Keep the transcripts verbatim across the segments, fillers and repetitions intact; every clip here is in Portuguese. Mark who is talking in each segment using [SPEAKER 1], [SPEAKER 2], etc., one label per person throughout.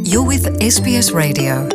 [SPEAKER 1] You're with S B S Radio.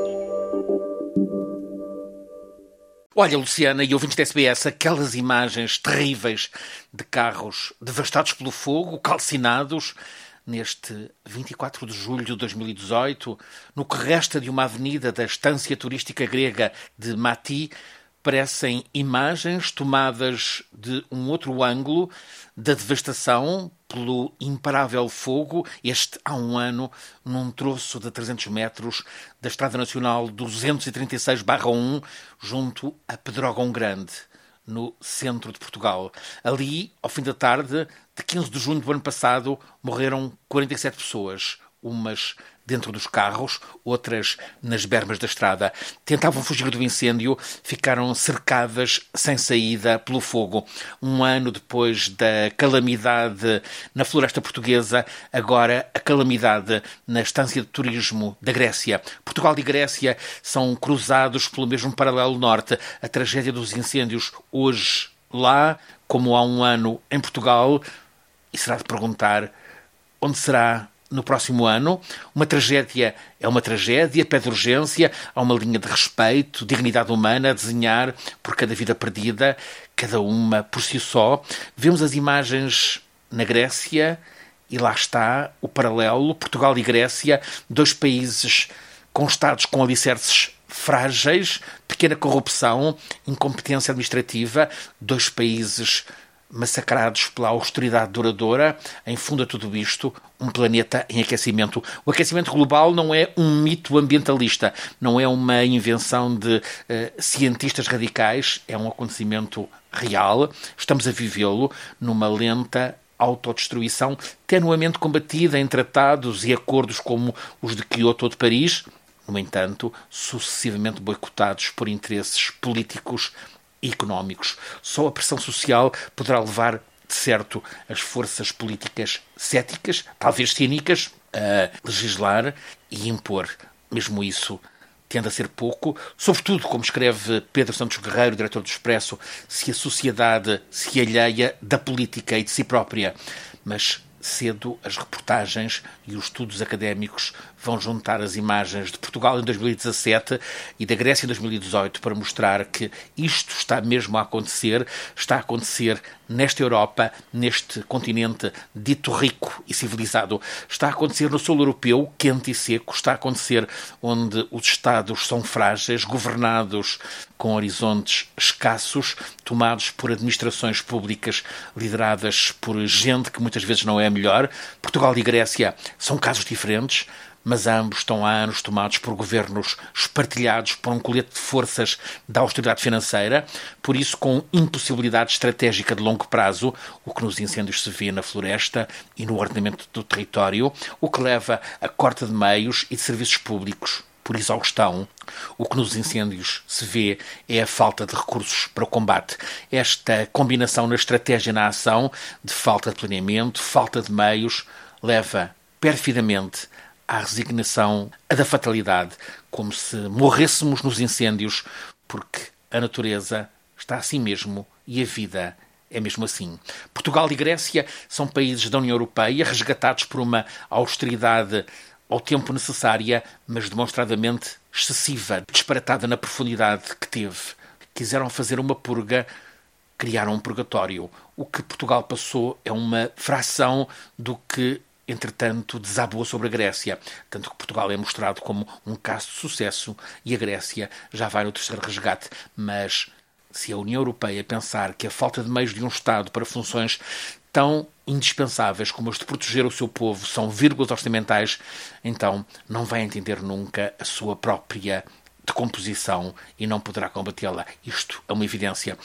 [SPEAKER 2] Olha, Luciana e ouvintes da S B S, aquelas imagens terríveis de carros devastados pelo fogo, calcinados, neste vinte e quatro de julho de dois mil e dezoito, no que resta de uma avenida da estância turística grega de Mati, parecem imagens tomadas de um outro ângulo da devastação pelo imparável fogo, este há um ano, num troço de trezentos metros da Estrada Nacional duzentos e trinta e seis barra um, junto a Pedrógão Grande, no centro de Portugal. Ali, ao fim da tarde de quinze de junho do ano passado, morreram quarenta e sete pessoas, umas dentro dos carros, outras nas bermas da estrada. Tentavam fugir do incêndio, ficaram cercadas sem saída pelo fogo. Um ano depois da calamidade na floresta portuguesa, agora a calamidade na estância de turismo da Grécia. Portugal e Grécia são cruzados pelo mesmo paralelo norte. A tragédia dos incêndios hoje lá, como há um ano em Portugal, e será de perguntar onde será no próximo ano. Uma tragédia é uma tragédia, pede urgência, há uma linha de respeito, dignidade humana a desenhar por cada vida perdida, cada uma por si só. Vemos as imagens na Grécia e lá está o paralelo, Portugal e Grécia, dois países com estados com alicerces frágeis, pequena corrupção, incompetência administrativa, dois países massacrados pela austeridade duradoura. Em fundo a tudo isto, um planeta em aquecimento. O aquecimento global não é um mito ambientalista, não é uma invenção de uh, cientistas radicais, é um acontecimento real. Estamos a vivê-lo numa lenta autodestruição, tenuamente combatida em tratados e acordos como os de Kyoto ou de Paris, no entanto, sucessivamente boicotados por interesses políticos e económicos. Só a pressão social poderá levar, de certo, as forças políticas céticas, talvez cínicas, a legislar e impor. Mesmo isso tende a ser pouco, sobretudo, como escreve Pedro Santos Guerreiro, diretor do Expresso, se a sociedade se alheia da política e de si própria. Mas cedo as reportagens e os estudos académicos vão juntar as imagens de Portugal em dois mil e dezassete e da Grécia em dois mil e dezoito para mostrar que isto está mesmo a acontecer, está a acontecer nesta Europa, neste continente dito rico e civilizado. Está a acontecer no sul europeu, quente e seco, está a acontecer onde os Estados são frágeis, governados com horizontes escassos, tomados por administrações públicas lideradas por gente que muitas vezes não é a melhor. Portugal e Grécia são casos diferentes, mas ambos estão há anos tomados por governos espartilhados por um colete de forças da austeridade financeira, por isso com impossibilidade estratégica de longo prazo, o que nos incêndios se vê na floresta e no ordenamento do território, o que leva a corte de meios e de serviços públicos por exaustão. O que nos incêndios se vê é a falta de recursos para o combate. Esta combinação na estratégia e na ação de falta de planeamento, falta de meios, leva perfidamente à resignação, a da fatalidade, como se morrêssemos nos incêndios, porque a natureza está assim mesmo e a vida é mesmo assim. Portugal e Grécia são países da União Europeia, resgatados por uma austeridade ao tempo necessária, mas demonstradamente excessiva, disparatada na profundidade que teve. Quiseram fazer uma purga, criaram um purgatório. O que Portugal passou é uma fração do que entretanto, desabou sobre a Grécia, tanto que Portugal é mostrado como um caso de sucesso e a Grécia já vai no terceiro resgate. Mas se a União Europeia pensar que a falta de meios de um Estado para funções tão indispensáveis como as de proteger o seu povo são vírgulas orçamentais, então não vai entender nunca a sua própria decomposição e não poderá combatê-la. Isto é uma evidência.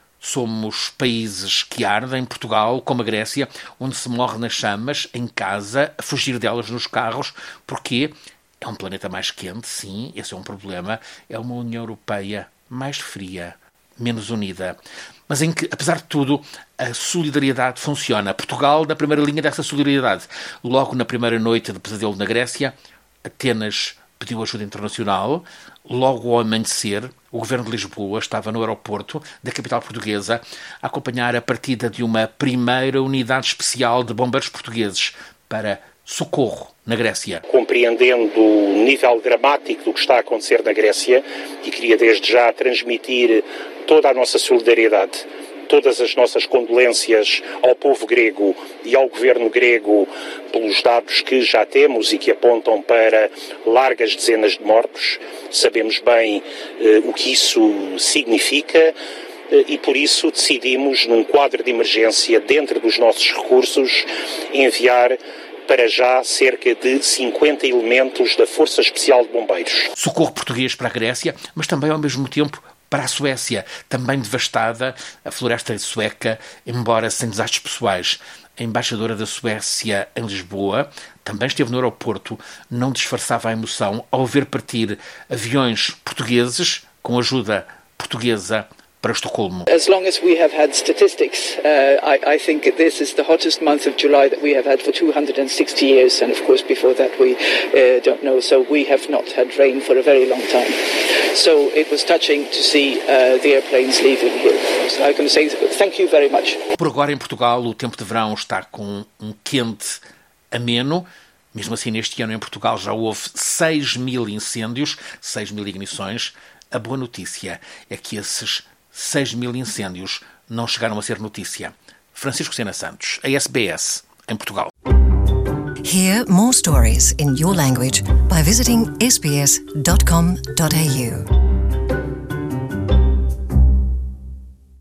[SPEAKER 2] Somos países que ardem, Portugal, como a Grécia, onde se morre nas chamas, em casa, a fugir delas nos carros. Porquê? É um planeta mais quente, sim, esse é um problema. É uma União Europeia mais fria, menos unida. Mas em que, apesar de tudo, a solidariedade funciona. Portugal, na primeira linha dessa solidariedade. Logo na primeira noite de pesadelo na Grécia, Atenas pediu ajuda internacional. Logo ao amanhecer, o governo de Lisboa estava no aeroporto da capital portuguesa a acompanhar a partida de uma primeira unidade especial de bombeiros portugueses para socorro na Grécia.
[SPEAKER 3] Compreendendo o nível dramático do que está a acontecer na Grécia, e queria desde já transmitir toda a nossa solidariedade, todas as nossas condolências ao povo grego e ao governo grego pelos dados que já temos e que apontam para largas dezenas de mortos. Sabemos bem eh, o que isso significa eh, e por isso decidimos, num quadro de emergência, dentro dos nossos recursos, enviar para já cerca de cinquenta elementos da Força Especial de Bombeiros.
[SPEAKER 2] Socorro português para a Grécia, mas também ao mesmo tempo para a Suécia, também devastada, a floresta sueca, embora sem desastres pessoais. A embaixadora da Suécia em Lisboa também esteve no aeroporto, não disfarçava a emoção ao ver partir aviões portugueses com ajuda portuguesa para Estocolmo.
[SPEAKER 4] As long as we have had statistics, uh, I, I think this is the hottest month of July that we have had for two hundred sixty years, and of course before that we uh, don't know, so we have not had rain for a very long time. So it was touching to see uh, the airplanes leaving here. So I can say thank you very much.
[SPEAKER 2] Por agora em Portugal o tempo de verão está com um quente ameno. Mesmo assim, neste ano em Portugal já houve seis mil incêndios, seis mil ignições. A boa notícia é que esses seis mil incêndios não chegaram a ser notícia. Francisco Sena Santos, a S B S, em Portugal.
[SPEAKER 1] Hear more stories in your language by visiting s b s dot com dot a u.